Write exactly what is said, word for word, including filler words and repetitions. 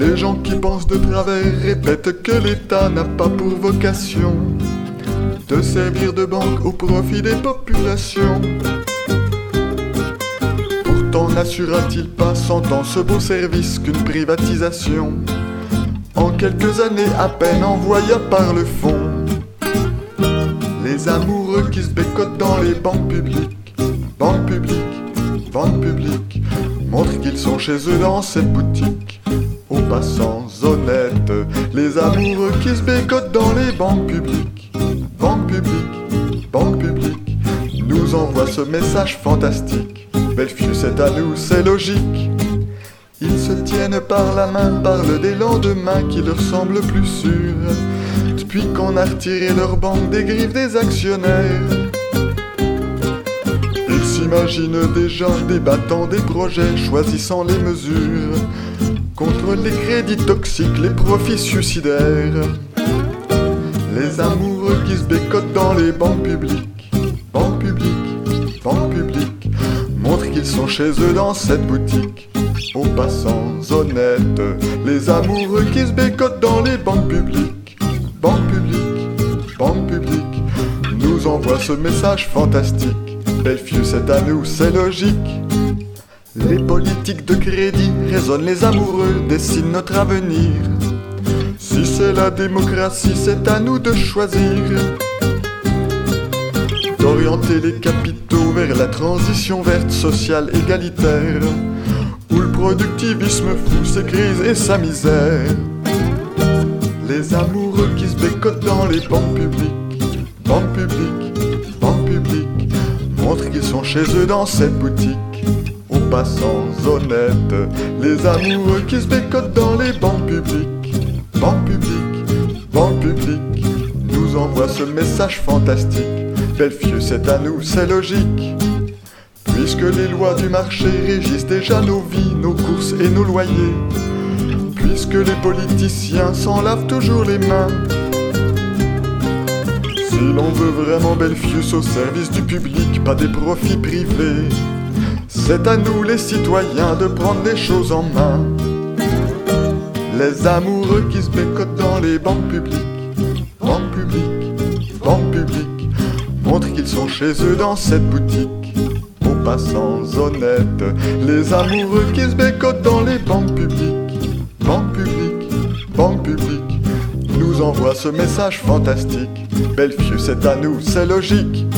Les gens qui pensent de travers répètent que l'État n'a pas pour vocation de servir de banque au profit des populations. Pourtant n'assurera-t-il pas cent ans ce beau service qu'une privatisation en quelques années à peine envoya par le fond? Les amoureux qui se bécotent dans les banques publiques, banques publiques, banques publiques, montrent qu'ils sont chez eux dans cette boutique. Aux passants honnêtes, les amoureux qui se bécotent dans les banques publiques, banques publiques, banques publiques, nous envoient ce message fantastique. Belfius c'est à nous, c'est logique. Ils se tiennent par la main, parlent des lendemains qui leur semblent plus sûrs, depuis qu'on a retiré leur banque des griffes des actionnaires. Ils s'imaginent déjà débattant des projets, choisissant les mesures contre les crédits toxiques, les profits suicidaires. Les amoureux qui se bécotent dans les banques publiques, banques publiques, banques publiques, montrent qu'ils sont chez eux dans cette boutique. Aux passants honnêtes, les amoureux qui se bécotent dans les banques publiques, banques publiques, banques publiques, nous envoient ce message fantastique. Belfius c'est à nous, c'est logique. Les politiques de crédit raisonnent les amoureux, dessinent notre avenir. Si c'est la démocratie, c'est à nous de choisir d'orienter les capitaux vers la transition verte, sociale, égalitaire, où le productivisme fout ses crises et sa misère. Les amoureux qui se bécotent dans les banques publiques, banques publiques, banques publiques, montrent qu'ils sont chez eux dans cette boutique. Aux passants honnêtes, les amoureux qui se bécotent dans les banques publiques, banques publiques, banques publiques, nous envoient ce message fantastique. Belfius c'est à nous, c'est logique. Puisque les lois du marché régissent déjà nos vies, nos courses et nos loyers, puisque les politiciens s'en lavent toujours les mains, si l'on veut vraiment Belfius au service du public, pas des profits privés, c'est à nous les citoyens de prendre les choses en main. Les amoureux qui se bécotent dans les banques publiques, banques publiques, banques publiques, montrent qu'ils sont chez eux dans cette boutique. Aux passants honnêtes, les amoureux qui se bécotent dans les banques publiques, banques publiques, banques publiques, nous envoient ce message fantastique. Belfius c'est à nous, c'est logique.